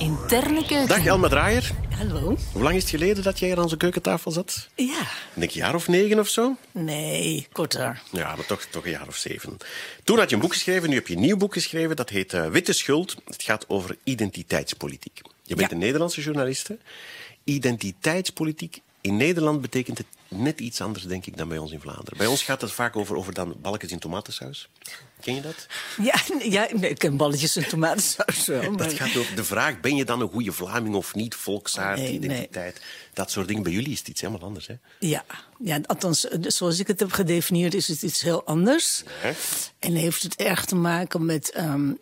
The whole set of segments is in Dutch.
Interne keuken. Dag Elma Draaier. Hallo. Hoe lang is het geleden dat jij hier aan onze keukentafel zat? Ja. Denk een jaar of 9 of zo? Nee, korter. Ja, maar toch een jaar of 7. Toen had je een boek geschreven, nu heb je een nieuw boek geschreven. Dat heet Witte Schuld. Het gaat over identiteitspolitiek. Je bent een Nederlandse journaliste. Identiteitspolitiek in Nederland betekent het net iets anders, denk ik, dan bij ons in Vlaanderen. Bij ons gaat het vaak over dan balkjes in tomatensaus. Ken je dat? Ja, ik ken balletjes en tomatensaus wel. Maar... Dat gaat over de vraag, ben je dan een goede Vlaming of niet? Volksaard, identiteit, dat soort dingen. Bij jullie is het iets helemaal anders, hè? Ja, althans, zoals ik het heb gedefinieerd, is het iets heel anders. Ja. En heeft het erg te maken met...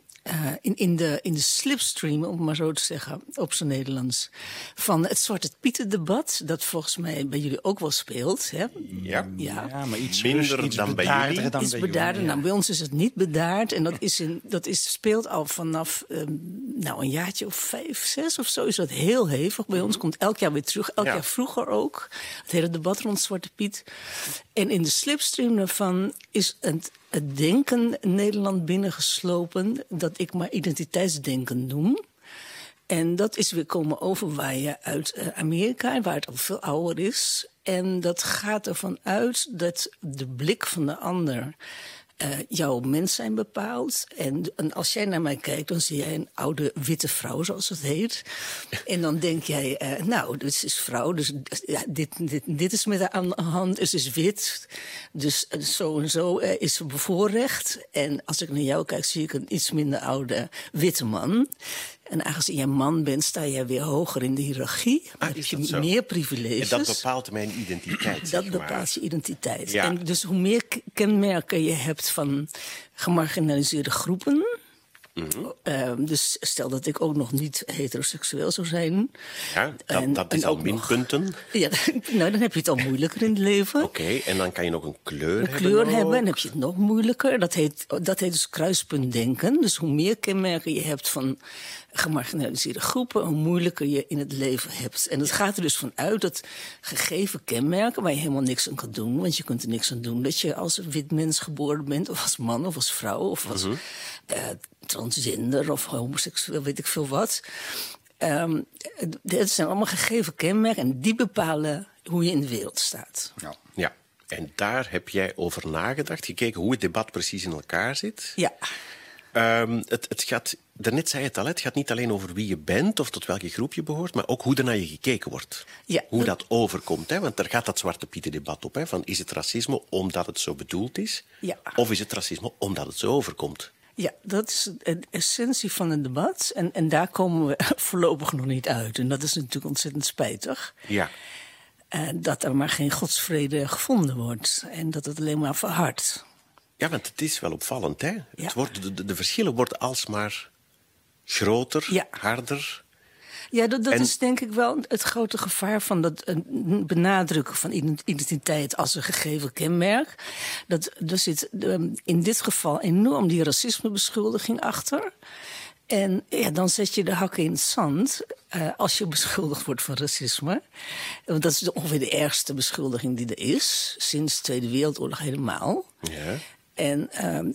in de slipstream, om het maar zo te zeggen, op zijn Nederlands, van het Zwarte Pieten-debat, dat volgens mij bij jullie ook wel speelt. Hè? Ja, maar iets minder dan bij jullie. Iets bedaarder. Nou, bij ons is het niet bedaard. En dat speelt al vanaf een jaartje of 5, 6 of zo. Is dat heel hevig. Bij ons komt elk jaar weer terug. Elk jaar vroeger ook. Het hele debat rond Zwarte Piet. En in de slipstream daarvan is het denken Nederland binnengeslopen dat ik maar identiteitsdenken noem. En dat is weer komen overwaaien uit Amerika, waar het al veel ouder is. En dat gaat ervan uit dat de blik van de ander jouw mens zijn bepaalt. En als jij naar mij kijkt, dan zie jij een oude witte vrouw, zoals het heet. En dan denk jij, dit is vrouw, dus dit is met haar aan de hand, dus is wit. Dus zo en zo is ze bevoorrecht. En als ik naar jou kijk, zie ik een iets minder oude witte man. En aangezien jij man bent, sta jij weer hoger in de hiërarchie. Dan heb je meer privileges. En dat bepaalt mijn identiteit. Dat bepaalt je identiteit. Ja. En dus hoe meer kenmerken je hebt van gemarginaliseerde groepen. Mm-hmm. Dus stel dat ik ook nog niet heteroseksueel zou zijn. Ja, dat is al minpunten. Ja, dan heb je het al moeilijker in het leven. Oké, en dan kan je nog een kleur hebben. En dan heb je het nog moeilijker. Dat heet dus kruispuntdenken. Dus hoe meer kenmerken je hebt van gemarginaliseerde groepen, hoe moeilijker je in het leven hebt. En het gaat er dus vanuit dat gegeven kenmerken waar je helemaal niks aan kan doen, want je kunt er niks aan doen, dat je als wit mens geboren bent, of als man, of als vrouw, of als transgender, of homoseksueel, weet ik veel wat. Dat zijn allemaal gegeven kenmerken en die bepalen hoe je in de wereld staat. Ja. En daar heb jij over nagedacht, gekeken hoe het debat precies in elkaar zit. Ja. Het gaat, daarnet zei je het al, het gaat niet alleen over wie je bent of tot welke groep je behoort, maar ook hoe er naar je gekeken wordt. Ja, hoe dat overkomt. Hè? Want daar gaat dat Zwarte Pieten-debat op. Hè? Van, is het racisme omdat het zo bedoeld is? Ja. Of is het racisme omdat het zo overkomt? Ja, dat is de essentie van het debat. En daar komen we voorlopig nog niet uit. En dat is natuurlijk ontzettend spijtig. Ja. Dat er maar geen godsvrede gevonden wordt. En dat het alleen maar verhardt. Ja, want het is wel opvallend, hè? Ja. De verschillen worden alsmaar groter, harder. Ja, dat is denk ik wel het grote gevaar van dat benadrukken van identiteit als een gegeven kenmerk. Er zit in dit geval enorm die racismebeschuldiging achter. En dan zet je de hakken in het zand als je beschuldigd wordt van racisme. Want dat is ongeveer de ergste beschuldiging die er is, sinds de Tweede Wereldoorlog helemaal. Ja. En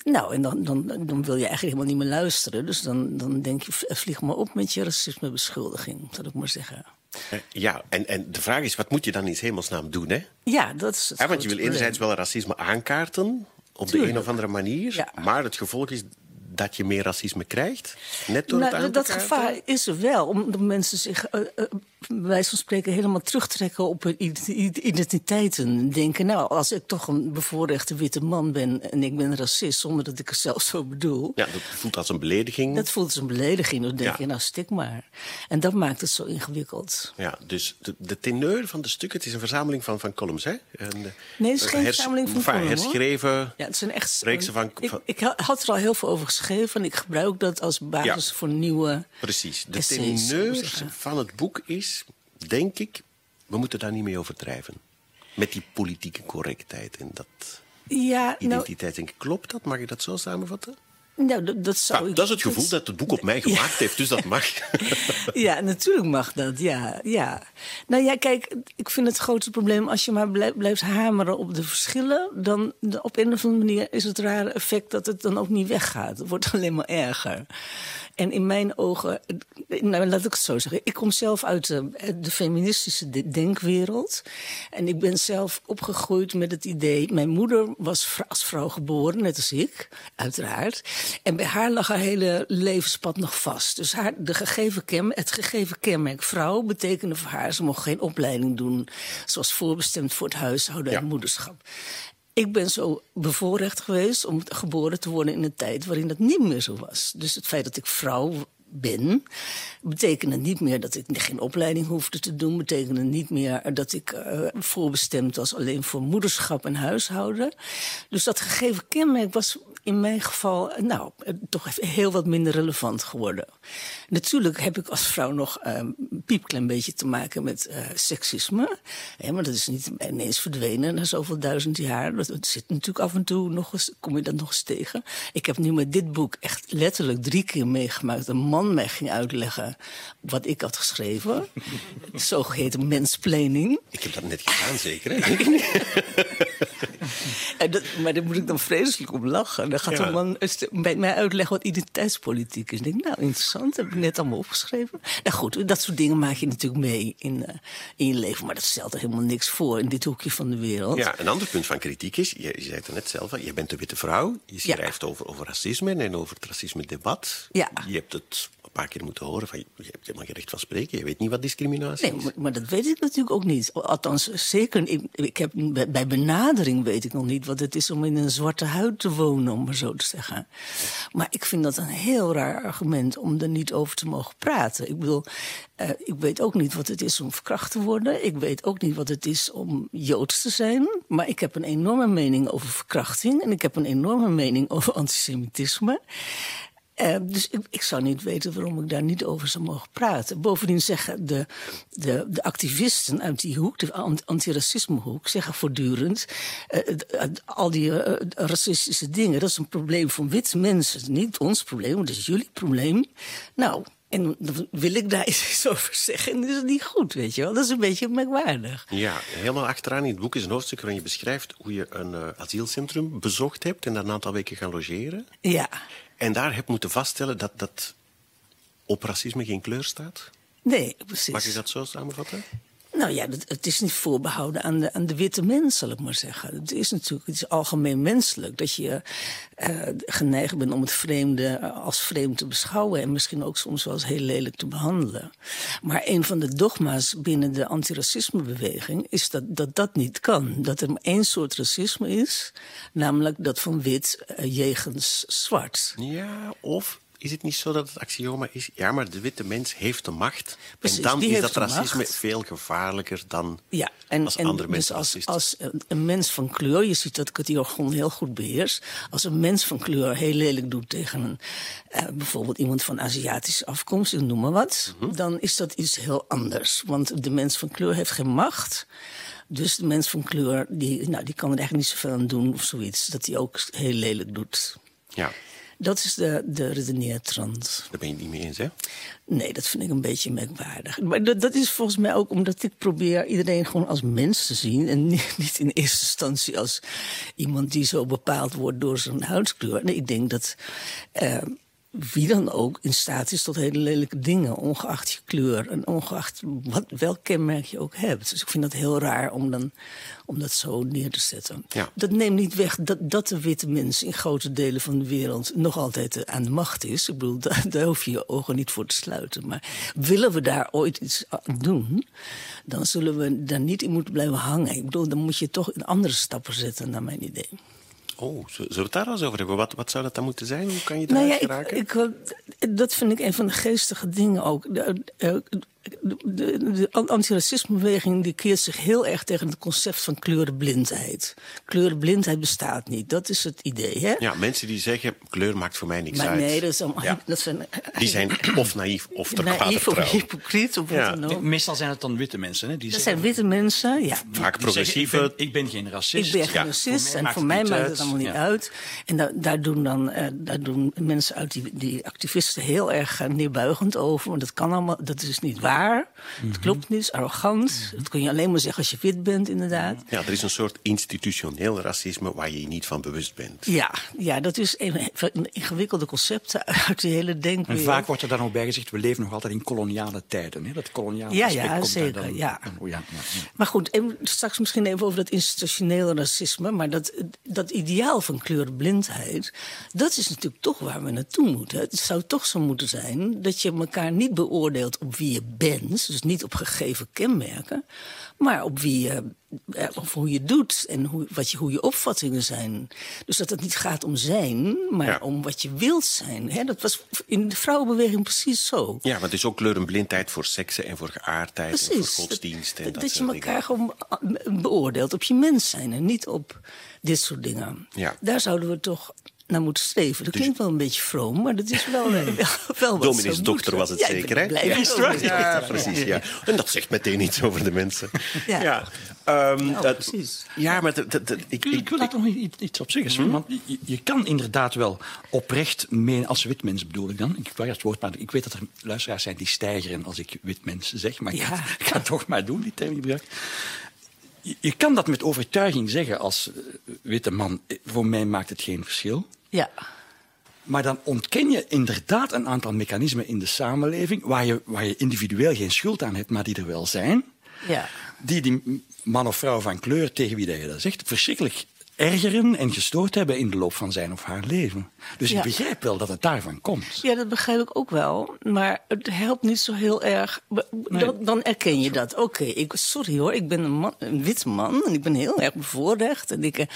dan wil je eigenlijk helemaal niet meer luisteren. Dus dan denk je, vlieg maar op met je racismebeschuldiging, zal ik maar zeggen. Ja, en de vraag is, wat moet je dan in hemelsnaam doen, hè? Ja, dat is het want je wil enerzijds wel racisme aankaarten, op de een of andere manier. Ja. Maar het gevolg is dat je meer racisme krijgt, net door het aan te dat kaarten. gevaar is er wel, omdat mensen zich bij wijze van spreken helemaal terugtrekken op hun identiteiten. Denken, als ik toch een bevoorrechte witte man ben en ik ben racist, zonder dat ik het zelf zo bedoel. Ja, dat voelt als een belediging. Dat voelt als een belediging, dan denk je, stik maar. En dat maakt het zo ingewikkeld. Ja, dus de teneur van de stukken, het is een verzameling van columns, hè? Nee, het is geen verzameling van columns, herschreven, ja, het zijn echt reeksen van... Ik had er al heel veel over geschreven en ik gebruik dat als basis voor nieuwe Precies. De essays, teneur van het boek is, denk ik, we moeten daar niet mee overdrijven. Met die politieke correctheid en dat identiteit. Denk ik, klopt dat? Mag je dat zo samenvatten? Nou, dat zou dat is het gevoel dat het boek op mij gemaakt heeft, dus dat mag. Ja, natuurlijk mag dat, ja. Nou ja, kijk, ik vind het grootste probleem... als je maar blijft hameren op de verschillen... dan op een of andere manier is het rare effect dat het dan ook niet weggaat. Het wordt alleen maar erger. En in mijn ogen, nou, laat ik het zo zeggen. Ik kom zelf uit de feministische denkwereld. En ik ben zelf opgegroeid met het idee... Mijn moeder was als vrouw geboren, net als ik, uiteraard. En bij haar lag haar hele levenspad nog vast. Dus het gegeven kenmerk vrouw betekende voor haar... ze mocht geen opleiding doen, zoals voorbestemd voor het huishouden en moederschap. Ik ben zo bevoorrecht geweest om geboren te worden in een tijd waarin dat niet meer zo was. Dus het feit dat ik vrouw ben, betekende niet meer dat ik geen opleiding hoefde te doen. Betekende niet meer dat ik voorbestemd was alleen voor moederschap en huishouden. Dus dat gegeven kenmerk was in mijn geval toch even heel wat minder relevant geworden. Natuurlijk heb ik als vrouw nog een piepklein beetje te maken met seksisme. Maar dat is niet ineens verdwenen na zoveel duizend jaar. Dat zit natuurlijk af en toe nog eens, kom je dat nog eens tegen. Ik heb nu met dit boek echt letterlijk 3 keer meegemaakt dat een man mij ging uitleggen wat ik had geschreven. Zogeheten mansplaining. Ik heb dat net gedaan, zeker, hè? Maar daar moet ik dan vreselijk om lachen. Dan gaat een man bij mij uitleggen wat identiteitspolitiek is. Ik denk, nou, interessant, dat heb ik net allemaal opgeschreven. Nou goed, dat soort dingen maak je natuurlijk mee in je leven. Maar dat stelt er helemaal niks voor in dit hoekje van de wereld. Ja, een ander punt van kritiek is, je zei het net zelf, je bent een witte vrouw. Je schrijft over racisme en over het racisme-debat. Ja. Je hebt het een paar keer moeten horen van, je hebt helemaal geen recht van spreken. Je weet niet wat discriminatie is. Nee, maar dat weet ik natuurlijk ook niet. Althans, zeker, bij benadering weet ik nog niet wat het is om in een zwarte huid te wonen, om maar zo te zeggen. Maar ik vind dat een heel raar argument om er niet over te mogen praten. Ik bedoel, ik weet ook niet wat het is om verkracht te worden. Ik weet ook niet wat het is om Joods te zijn. Maar ik heb een enorme mening over verkrachting. En ik heb een enorme mening over antisemitisme. Dus ik zou niet weten waarom ik daar niet over zou mogen praten. Bovendien zeggen de activisten uit die hoek, de antiracismehoek, zeggen voortdurend al die racistische dingen, dat is een probleem van witte mensen. Niet ons probleem, dat is jullie probleem. Nou, en dan wil ik daar iets over zeggen en dat is niet goed, weet je wel. Dat is een beetje merkwaardig. Ja, helemaal achteraan in het boek is een hoofdstuk waarin je beschrijft hoe je een asielcentrum bezocht hebt en daar een aantal weken gaan logeren. Ja. En daar heb moeten vaststellen dat op racisme geen kleur staat? Nee, precies. Mag je dat zo samenvatten? Nou ja, het is niet voorbehouden aan de witte mens, zal ik maar zeggen. Het is algemeen menselijk dat je geneigd bent om het vreemde als vreemd te beschouwen en misschien ook soms wel eens heel lelijk te behandelen. Maar een van de dogma's binnen de antiracismebeweging is dat niet kan. Dat er maar één soort racisme is, namelijk dat van wit jegens zwart. Ja, of is het niet zo dat het axioma is, ja, maar de witte mens heeft de macht. Precies, en dan is dat racisme macht veel gevaarlijker dan als andere mensen dus als een mens van kleur, je ziet dat ik het hier gewoon heel goed beheers, als een mens van kleur heel lelijk doet tegen bijvoorbeeld iemand van Aziatische afkomst, ik noem maar wat, dan is dat iets heel anders. Want de mens van kleur heeft geen macht. Dus de mens van kleur, die kan er eigenlijk niet zoveel aan doen of zoiets, dat hij ook heel lelijk doet. Ja. Dat is de redeneertrand. Daar ben je het niet mee eens, hè? Nee, dat vind ik een beetje merkwaardig. Maar dat is volgens mij ook omdat ik probeer iedereen gewoon als mens te zien. En niet in eerste instantie als iemand die zo bepaald wordt door zijn huidskleur. Nee, ik denk dat wie dan ook in staat is tot hele lelijke dingen, ongeacht je kleur en ongeacht welk kenmerk je ook hebt. Dus ik vind dat heel raar om dat zo neer te zetten. Ja. Dat neemt niet weg dat de witte mens in grote delen van de wereld nog altijd aan de macht is. Ik bedoel, daar hoef je je ogen niet voor te sluiten. Maar willen we daar ooit iets aan doen, dan zullen we daar niet in moeten blijven hangen. Ik bedoel, dan moet je toch in andere stappen zetten, naar mijn idee. Oh, zullen we het daar eens over hebben? Wat zou dat dan moeten zijn? Hoe kan je eruit geraken? Dat vind ik een van de geestige dingen ook. De antiracismebeweging die keert zich heel erg tegen het concept van kleurenblindheid. Kleurenblindheid bestaat niet, dat is het idee. Hè? Ja, mensen die zeggen, kleur maakt voor mij niks uit. Nee, dat zijn die zijn of naïef of ter kwade naïef trouw. Of hypocriet of wat dan ook. Meestal zijn het dan witte mensen. Hè, dat zijn witte mensen, ja. Vaak progressieve. Ik ben geen racist. Ik ben geen racist en voor mij maakt het allemaal niet uit. En daar doen mensen uit die activisten heel erg neerbuigend over. Want dat kan allemaal, dat is niet waar. raar. Het klopt niet, arrogant. Dat kun je alleen maar zeggen als je wit bent, inderdaad. Ja, er is een soort institutioneel racisme waar je je niet van bewust bent. Ja, dat is een ingewikkelde concept uit die hele denkwereld. En vaak wordt er dan ook bij gezegd, we leven nog altijd in koloniale tijden. Hè? Dat koloniale aspect komt zeker, daar dan. ja. Ja. Maar goed, straks misschien even over dat institutionele racisme. Maar dat ideaal van kleurenblindheid, dat is natuurlijk toch waar we naartoe moeten. Het zou toch zo moeten zijn dat je elkaar niet beoordeelt op wie je bent. Dus niet op gegeven kenmerken. Maar op of hoe je doet en hoe je opvattingen zijn. Dus dat het niet gaat om zijn, maar om wat je wilt zijn. Hè? Dat was in de vrouwenbeweging precies zo. Ja, maar het is ook kleurenblindheid voor seksen en voor geaardheid en voor godsdienst. En dat je elkaar gewoon beoordeelt op je mens zijn en niet op dit soort dingen. Ja. Daar zouden we toch naar moeten streven. Dat klinkt wel een beetje vroom, maar dat is wel wat Dominees dochter was het zeker, hè? Ja, precies. Ja. En dat zegt meteen iets over de mensen. Precies. Ja, maar ik wil daar nog iets op zeggen. Want je kan inderdaad wel oprecht menen, als wit mens bedoel ik dan. Ik weet het woord, maar ik weet dat er luisteraars zijn die steigeren als ik wit mens zeg. Maar ik ga het toch maar doen, die term gebruik. Je kan dat met overtuiging zeggen als witte man. Voor mij maakt het geen verschil. Ja. Maar dan ontken je inderdaad een aantal mechanismen in de samenleving waar je individueel geen schuld aan hebt, maar die er wel zijn. Ja. Die man of vrouw van kleur, tegen wie je dat zegt, verschrikkelijk ergeren en gestoord hebben in de loop van zijn of haar leven. Dus ik begrijp wel dat het daarvan komt. Ja, dat begrijp ik ook wel. Maar het helpt niet zo heel erg. Dan erken je dat. Oké, sorry hoor, ik ben een wit man en ik ben heel erg bevoorrecht.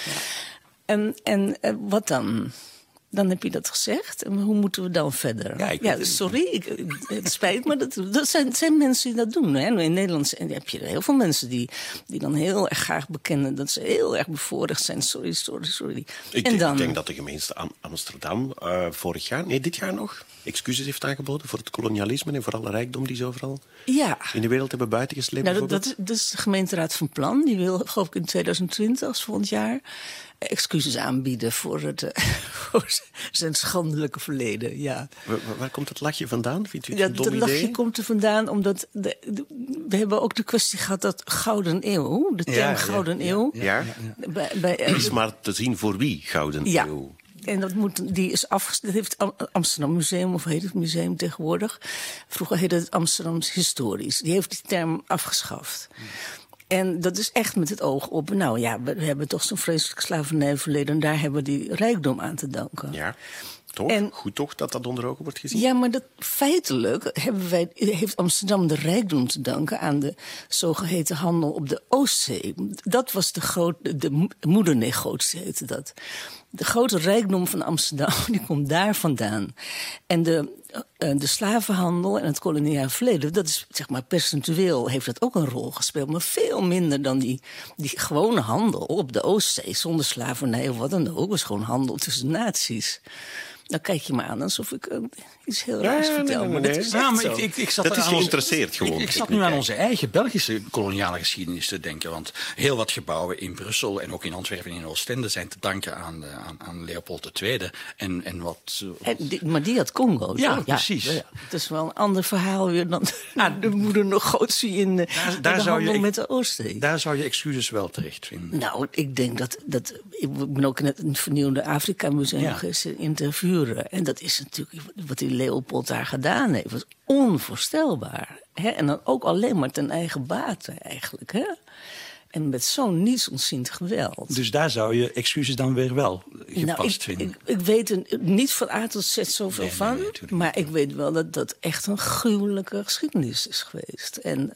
En wat dan? Dan heb je dat gezegd. En hoe moeten we dan verder? Sorry, het spijt me. Dat zijn mensen die dat doen. Hè? In Nederland heb je heel veel mensen die dan heel erg graag bekennen dat ze heel erg bevoorrecht zijn. Sorry. Ik denk dat de gemeente Amsterdam dit jaar nog, excuses heeft aangeboden voor het kolonialisme en voor alle rijkdom die ze overal in de wereld hebben buitengesleept. Nou, dat is de gemeenteraad van Plan. Die wil, geloof ik, in 2020, als volgend jaar, excuses aanbieden voor zijn schandelijke verleden. Ja. Waar komt het lachje vandaan? Vindt u het een dom idee? Dat lachje komt er vandaan omdat we hebben ook de kwestie gehad dat Gouden Eeuw, de term Gouden Eeuw. Ja. Is maar te zien voor wie Gouden Eeuw. En dat heeft Amsterdam Museum, of heet het museum tegenwoordig. Vroeger heette het Amsterdams Historisch. Die heeft die term afgeschaft. En dat is echt met het oog op, we hebben toch zo'n vreselijk slavernijverleden en daar hebben we die rijkdom aan te danken. Ja, toch? Goed toch dat onder ogen wordt gezien? Ja, maar feitelijk heeft Amsterdam de rijkdom te danken aan de zogeheten handel op de Oostzee. Dat was de moedernegotie, heette dat. De grote rijkdom van Amsterdam, die komt daar vandaan. En de slavenhandel en het koloniaal verleden, dat is, zeg maar, percentueel heeft dat ook een rol gespeeld. Maar veel minder dan die gewone handel op de Oostzee, zonder slavernij of wat dan ook. Het was gewoon handel tussen naties. Dan kijk je me aan alsof ik iets heel raars vertel. Maar dat is echt zo. Ik zat dat is geïnteresseerd gewoon. Ik zat nu aan onze eigen Belgische koloniale geschiedenis te denken. Want heel wat gebouwen in Brussel en ook in Antwerpen en in Oostende zijn te danken aan Leopold II. Maar die had Congo. Ja, toch? precies. Ja. Het is wel een ander verhaal weer dan de moedernegotie in de handel met de Oostzee. Daar zou je excuses wel terecht vinden. Nou, ik denk dat ik ben ook in het vernieuwde Afrika Museum geweest interviewen. En dat is natuurlijk wat die Leopold daar gedaan heeft. Was onvoorstelbaar. Hè? En dan ook alleen maar ten eigen bate eigenlijk. Hè? En met zo'n nietsontziend geweld. Dus daar zou je excuses dan weer wel gepast vinden? Ik weet er niet van A tot Z zoveel van. Maar ik weet wel dat dat echt een gruwelijke geschiedenis is geweest.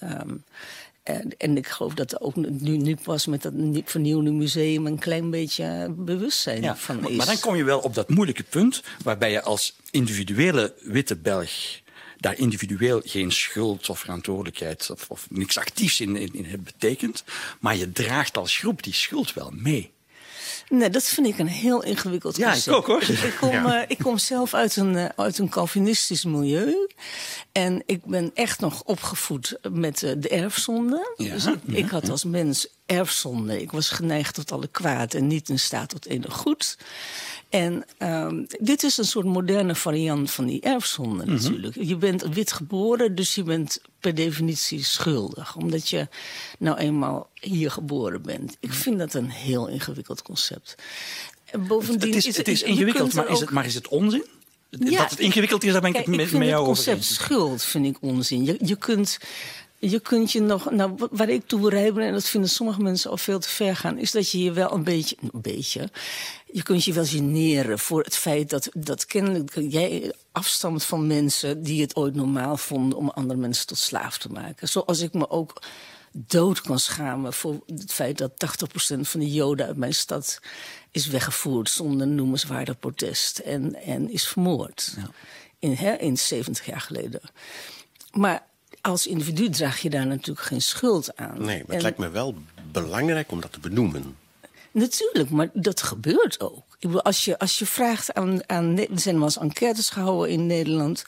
En ik geloof dat er ook nu pas met dat vernieuwde museum een klein beetje bewustzijn van is. Maar dan kom je wel op dat moeilijke punt waarbij je als individuele witte Belg daar individueel geen schuld of verantwoordelijkheid of niks actiefs in hebt betekent. Maar je draagt als groep die schuld wel mee. Nee, dat vind ik een heel ingewikkeld concept. Ja, ik ook hoor. Ik kom zelf uit een Calvinistisch milieu. En ik ben echt nog opgevoed met de erfzonde. Dus ik had als mens erfzonde. Ik was geneigd tot alle kwaad en niet in staat tot enig goed. En dit is een soort moderne variant van die erfzonde natuurlijk. Je bent wit geboren, dus je bent per definitie schuldig. Omdat je nou eenmaal hier geboren bent. Ik vind dat een heel ingewikkeld concept. En bovendien het is ingewikkeld, maar is het onzin? Ja, dat het ingewikkeld is, daar ben ik met jou over eens. Het concept schuld vind ik onzin. Je kunt je nog... Nou, waar ik toe bereid ben, en dat vinden sommige mensen al veel te ver gaan, is dat je je wel een beetje... Je kunt je wel generen voor het feit dat kennelijk jij afstamt van mensen die het ooit normaal vonden om andere mensen tot slaaf te maken. Zoals ik me ook dood kan schamen voor het feit dat 80% van de Joden uit mijn stad is weggevoerd zonder noemenswaardig protest en is vermoord. Ja. In 70 jaar geleden. Maar als individu draag je daar natuurlijk geen schuld aan. Nee, maar het lijkt me wel belangrijk om dat te benoemen. Natuurlijk, maar dat gebeurt ook. Ik bedoel, als je vraagt aan er zijn wel eens enquêtes gehouden in Nederland.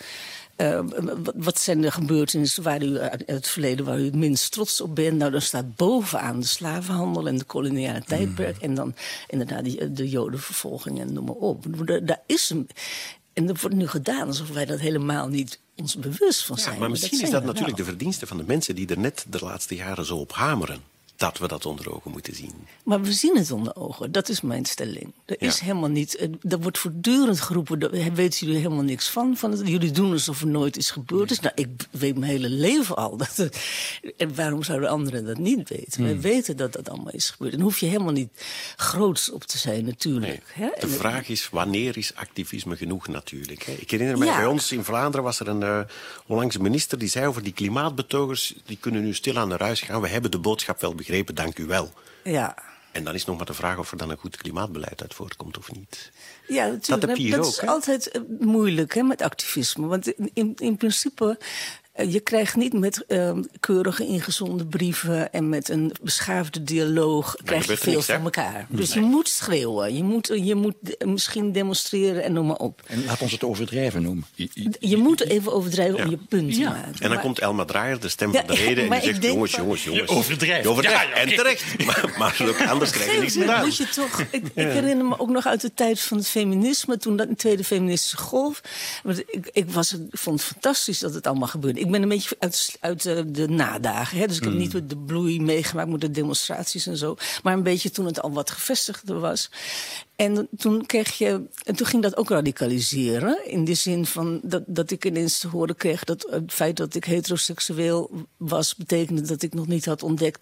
Wat zijn de gebeurtenissen waar u uit het verleden waar u het minst trots op bent? Nou, dan staat bovenaan de slavenhandel en de koloniale tijdperk. En dan inderdaad de jodenvervolging en noem maar op. Daar is en dat wordt nu gedaan alsof wij dat helemaal niet ons bewust van zijn. Ja, maar misschien is dat natuurlijk de verdienste van de mensen die er net de laatste jaren zo op hameren. Dat we dat onder ogen moeten zien. Maar we zien het onder ogen, dat is mijn stelling. Er is helemaal niet. Er wordt voortdurend geroepen, daar weten jullie helemaal niks van. Jullie doen alsof er nooit iets gebeurd is. Nou, ik weet mijn hele leven al. En waarom zouden anderen dat niet weten? Wij weten dat dat allemaal is gebeurd. En hoef je helemaal niet groots op te zijn, natuurlijk. Nee. De vraag is, wanneer is activisme genoeg natuurlijk? Ik herinner mij, bij ons in Vlaanderen was er een onlangs minister die zei over die klimaatbetogers, die kunnen nu stilaan naar huis gaan. We hebben de boodschap wel begrepen, dank u wel. Ja. En dan is nog maar de vraag of er dan een goed klimaatbeleid uit voortkomt of niet. Ja, natuurlijk. Dat heb je hier ook, is altijd moeilijk met activisme. Want in principe, je krijgt niet met keurige ingezonden brieven en met een beschaafde dialoog krijg je veel van elkaar. Dus je moet schreeuwen, je moet misschien demonstreren en noem maar op. En laat ons het overdrijven noemen. Je moet even overdrijven om je punt te maken. En dan komt Elma Draaier, de stem van de reden, en die zegt, jongens. Je overdrijft. En terecht. Maar anders krijg je niks gedaan. Moet je toch, ik herinner me ook nog uit de tijd van het feminisme, toen dat een tweede feministische golf. Ik vond het fantastisch dat het allemaal gebeurde. Ik ben een beetje uit de nadagen. Hè? Dus ik heb niet de bloei meegemaakt met de demonstraties en zo. Maar een beetje toen het al wat gevestigder was. En toen ging dat ook radicaliseren. In de zin van dat ik ineens te horen kreeg dat het feit dat ik heteroseksueel was, betekende dat ik nog niet had ontdekt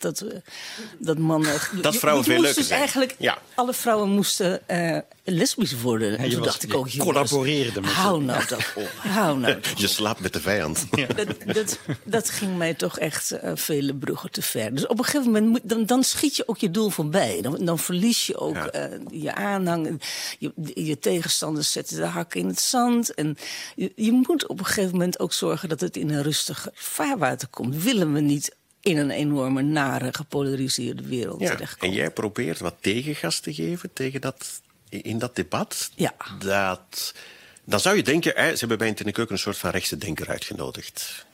dat mannen. Dat vrouwen veel leuker dus zijn. Eigenlijk, alle vrouwen moesten lesbisch worden. En toen dacht ik ook, collaboreerde met hou nou toch op. Hou nou toch op. Je slaapt met de vijand. Ja. Dat ging mij toch echt vele bruggen te ver. Dus op een gegeven moment dan schiet je ook je doel voorbij. Dan verlies je ook je aanhang. Je tegenstanders zetten de hakken in het zand. En je moet op een gegeven moment ook zorgen dat het in een rustig vaarwater komt. Willen we niet in een enorme, nare, gepolariseerde wereld terechtkomen. En jij probeert wat tegengas te geven in dat debat. Ja. Dan zou je denken, ze hebben bij In de Keuken een soort van rechtse denker uitgenodigd.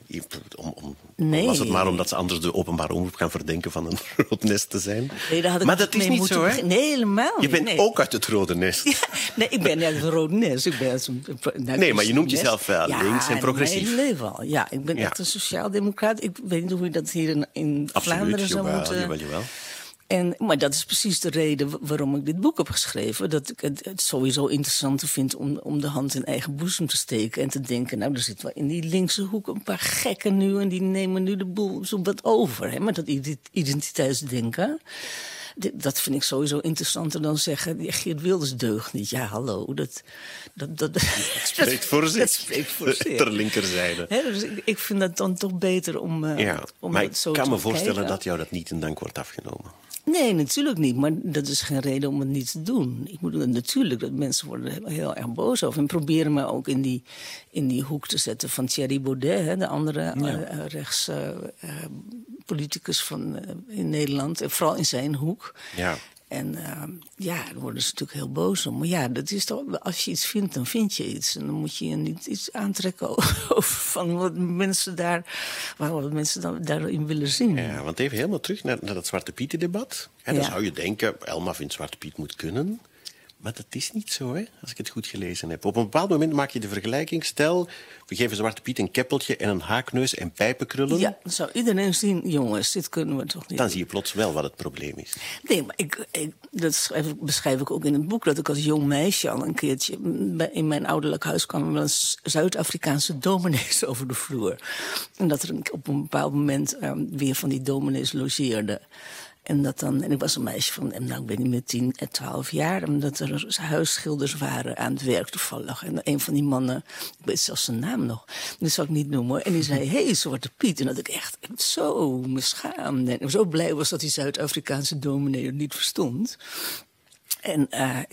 Was het maar omdat ze anders de openbare omroep gaan verdenken van een rood nest te zijn? Nee, maar dat is niet zo, hè? Nee, helemaal niet. Je bent ook uit het rode nest. Ja, nee, ik ben uit het rode nest. Nee, maar je noemt jezelf links en progressief. Ja, mijn leven al. Ja, ik ben echt een sociaaldemocraat. Ik weet niet hoe je dat hier in Vlaanderen zou moeten. Jawel. Maar dat is precies de reden waarom ik dit boek heb geschreven. Dat ik het sowieso interessanter vind om de hand in eigen boezem te steken. En te denken, nou, er zit wel in die linkse hoek een paar gekken nu. En die nemen nu de boel zo wat over. Hè? Maar dat identiteitsdenken, dat vind ik sowieso interessanter dan zeggen, Geert Wilders deugt niet. Ja, hallo. Dat spreekt voor zich. Dat spreekt voor zich. Ter linkerzijde. Dus ik vind dat dan toch beter om maar het zo ik kan te me voorstellen kijken. dat jou dat niet in dank wordt afgenomen. Nee, natuurlijk niet. Maar dat is geen reden om het niet te doen. Ik bedoel, natuurlijk, dat mensen worden heel erg boos over. En proberen me ook in die hoek te zetten van Thierry Baudet, de andere rechtspoliticus in Nederland. En vooral in zijn hoek. Ja. En dan worden ze natuurlijk heel boos om. Maar ja, dat is toch, als je iets vindt, dan vind je iets. En dan moet je niet iets aantrekken over van wat mensen daarin willen zien. Ja, want even helemaal terug naar dat Zwarte Pieten-debat. Dan zou je denken, Elma vindt Zwarte Piet moet kunnen. Maar dat is niet zo, hè, als ik het goed gelezen heb. Op een bepaald moment maak je de vergelijking. Stel, we geven Zwarte Piet een keppeltje en een haakneus en pijpenkrullen. Ja, dan zou iedereen zien, jongens, dit kunnen we toch niet. Dan zie je plots wel wat het probleem is. Nee, maar dat beschrijf ik ook in het boek. Dat ik als jong meisje al een keertje in mijn ouderlijk huis kwam wel eens Zuid-Afrikaanse dominees over de vloer. En dat er op een bepaald moment weer van die dominees logeerden. En ik was een meisje van, ik weet niet meer, 10, 12 jaar. Omdat er huisschilders waren aan het werk toevallig. En een van die mannen, ik weet zelfs zijn naam nog, dat zal ik niet noemen. En die zei, hey, Zwarte Piet. En dat ik echt zo me schaamde. En zo blij was dat die Zuid-Afrikaanse dominee het niet verstond. En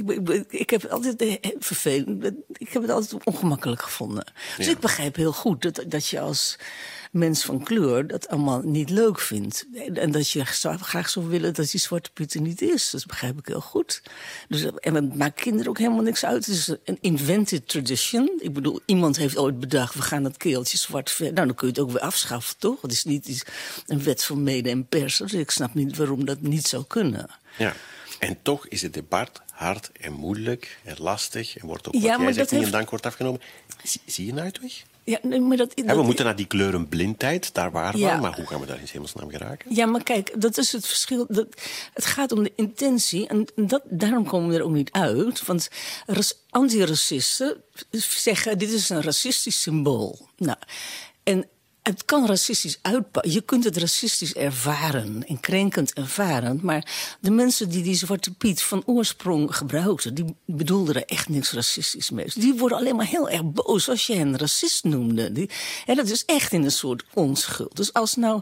ik heb het altijd vervelend. Ik heb het altijd ongemakkelijk gevonden. Dus ik begrijp heel goed dat je als mens van kleur dat allemaal niet leuk vindt. En dat je graag zou willen dat die Zwarte Piet er niet is. Dat begrijp ik heel goed. Dus, en het maakt kinderen ook helemaal niks uit. Het is een invented tradition. Ik bedoel, iemand heeft ooit bedacht, we gaan dat keeltje zwart verven. Nou, dan kun je het ook weer afschaffen, toch? Het is niet een wet van mede en pers. Dus ik snap niet waarom dat niet zou kunnen. Ja. En toch is het debat hard en moeilijk en lastig. En wordt ook, wat jij zegt, niet in dank wordt afgenomen. Zie je een uitweg? Ja, nee, maar we moeten naar die kleurenblindheid, daar waren we. Maar hoe gaan we daar in hemelsnaam geraken? Ja, maar kijk, dat is het verschil. Het gaat om de intentie. En daarom komen we er ook niet uit. Want antiracisten zeggen, dit is een racistisch symbool. Nou, en het kan racistisch uitpakken. Je kunt het racistisch ervaren en krenkend ervaren. Maar de mensen die Zwarte Piet van oorsprong gebruikten, die bedoelden er echt niks racistisch mee. Die worden alleen maar heel erg boos als je hen racist noemde. Dat is echt in een soort onschuld. Dus als nou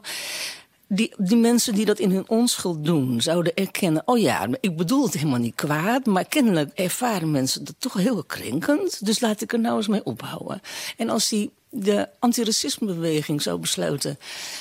die mensen die dat in hun onschuld doen, zouden erkennen, oh ja, ik bedoel het helemaal niet kwaad, maar kennelijk ervaren mensen dat toch heel krenkend. Dus laat ik er nou eens mee ophouden. En als de antiracismebeweging zou besluiten,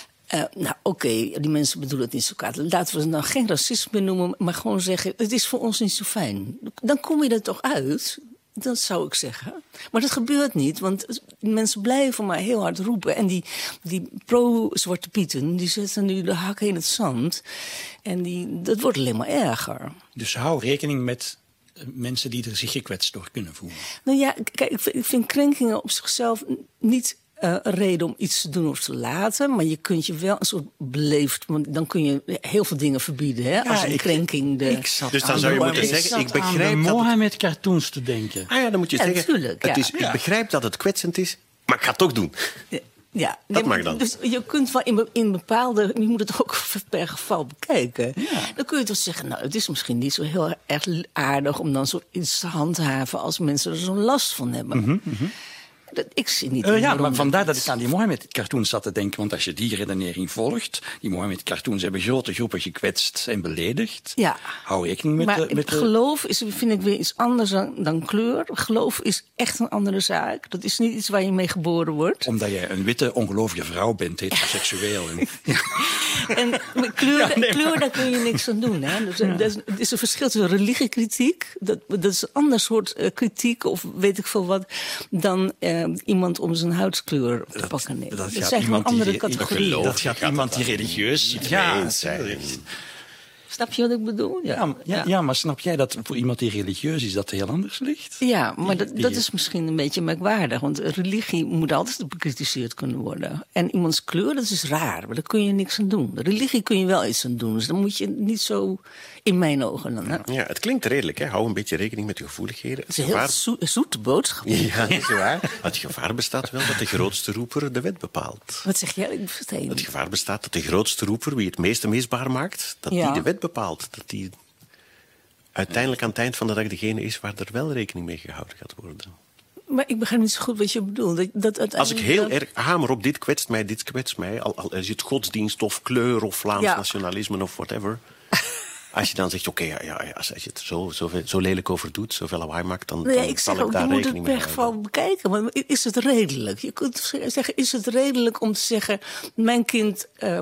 die mensen bedoelen het niet zo kwaad. Laten we het nou geen racisme noemen, maar gewoon zeggen, het is voor ons niet zo fijn. Dan kom je er toch uit. Dat zou ik zeggen. Maar dat gebeurt niet, want mensen blijven maar heel hard roepen. En die pro-Zwarte Pieten, die zetten nu de hakken in het zand. En dat wordt alleen maar erger. Dus hou rekening met mensen die er zich gekwetst door kunnen voelen. Nou ja, kijk, ik vind krenkingen op zichzelf niet een reden om iets te doen of te laten. Maar je kunt je wel een soort beleefd, want dan kun je heel veel dingen verbieden, hè, als een krenking. Dus dan zou je moeten zeggen, ik begrijp aan de Mohammed-cartoons te denken. Dan moet je zeggen, tuurlijk, ik begrijp dat het kwetsend is, maar ik ga het toch doen. Ja, dat mag dan. Dus je kunt wel in bepaalde, je moet het ook per geval bekijken. Ja. Dan kun je toch zeggen, nou, het is misschien niet zo heel erg aardig om dan zoiets te handhaven als mensen er zo'n last van hebben. Mm-hmm. Ik zie niet. Maar vandaar dat ik aan die Mohammed-cartoons zat te denken. Want als je die redenering volgt, die Mohammed-cartoons hebben grote groepen gekwetst en beledigd. Ja. Hou rekening met geloof vind ik weer iets anders dan kleur. Geloof is echt een andere zaak. Dat is niet iets waar je mee geboren wordt. Omdat jij een witte, ongelovige vrouw bent, heteroseksueel. En met kleur, daar kun je niks aan doen. Hè? Dus, er is een verschil tussen religiekritiek. Dat is een ander soort kritiek, of weet ik veel wat, dan iemand om zijn huidskleur te pakken neemt. Dat zijn gewoon andere categorieën. Dat gaat iemand die religieus zijn. Snap je wat ik bedoel? Ja, maar snap jij dat voor iemand die religieus is dat heel anders ligt? Ja, maar dat is misschien een beetje merkwaardig. Want religie moet altijd bekritiseerd kunnen worden. En iemands kleur, dat is raar. Maar daar kun je niks aan doen. Religie kun je wel iets aan doen. Dus dan moet je niet zo, in mijn ogen dan. Hè? Ja, het klinkt redelijk. Hè? Hou een beetje rekening met je gevoeligheden. Het is een heel zoete boodschap. Ja, dat is waar. Het gevaar bestaat wel dat de grootste roeper de wet bepaalt. Wat zeg jij? Het gevaar bestaat dat de grootste roeper, wie het meeste misbaar maakt, dat die de wet bepaalt. Dat die uiteindelijk aan het eind van de dag degene is waar er wel rekening mee gehouden gaat worden. Maar ik begrijp niet zo goed wat je bedoelt. Als ik heel erg hamer op dit kwetst mij, al is het godsdienst of kleur of Vlaams nationalisme of whatever. Als je dan zegt, als je het zo lelijk over doet, zoveel lawaai maakt, dan ik zeg ook, je moet het per geval bekijken. Maar is het redelijk? Je kunt zeggen, is het redelijk om te zeggen, mijn kind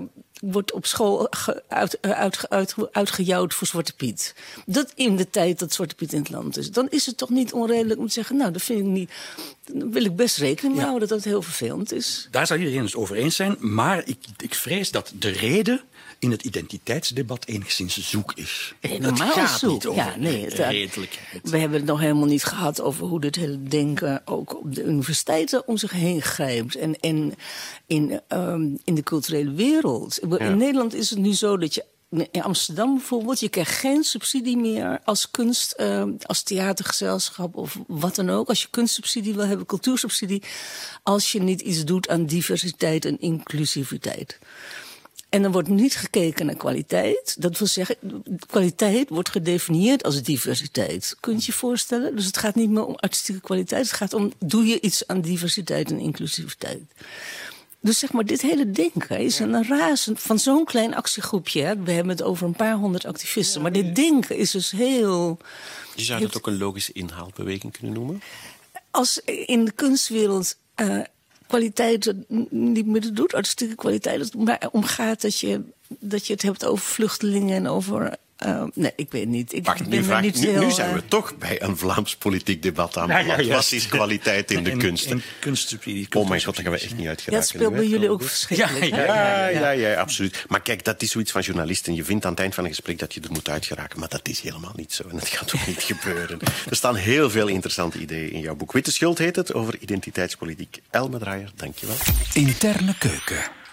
wordt op school uitgejouwd voor Zwarte Piet. Dat in de tijd dat Zwarte Piet in het land is. Dan is het toch niet onredelijk om te zeggen, nou, dat vind ik niet. Dan wil ik best rekening mee houden dat dat heel vervelend is. Daar zal iedereen het over eens zijn, maar ik vrees dat de reden in het identiteitsdebat enigszins zoek is. Helemaal het gaat zoek. niet over redelijkheid. We hebben het nog helemaal niet gehad over hoe dit hele denken ook op de universiteiten om zich heen grijpt. En in de culturele wereld. In Nederland is het nu zo dat je in Amsterdam bijvoorbeeld, je krijgt geen subsidie meer als kunst, als theatergezelschap of wat dan ook. Als je kunstsubsidie wil hebben, cultuursubsidie, als je niet iets doet aan diversiteit en inclusiviteit. En dan wordt niet gekeken naar kwaliteit. Dat wil zeggen, kwaliteit wordt gedefinieerd als diversiteit. Kun je je voorstellen? Dus het gaat niet meer om artistieke kwaliteit. Het gaat om, doe je iets aan diversiteit en inclusiviteit? Dus zeg maar, dit hele denken is een razend van zo'n klein actiegroepje. Hè. We hebben het over een paar honderd activisten. Maar dit denken is dus heel... Je zou dat ook een logische inhaalbeweging kunnen noemen? Als in de kunstwereld kwaliteit niet meer doet, artistieke kwaliteit, maar omgaat dat je het hebt over vluchtelingen en over... nee, ik weet niet. Nu zijn we toch bij een Vlaams politiek debat aan. Wat is kwaliteit in de kunst? Kunstsubsidie. Oh mijn god, daar gaan we echt niet uit geraken. Dat speelt bij jullie ook verschrikkelijk. Ja, absoluut. Maar kijk, dat is zoiets van journalisten. Je vindt aan het eind van een gesprek dat je er moet uitgeraken. Maar dat is helemaal niet zo. En dat gaat ook niet gebeuren. Er staan heel veel interessante ideeën in jouw boek. Witte Schuld heet het, over identiteitspolitiek. Elme Draaier, dankjewel. Interne keuken.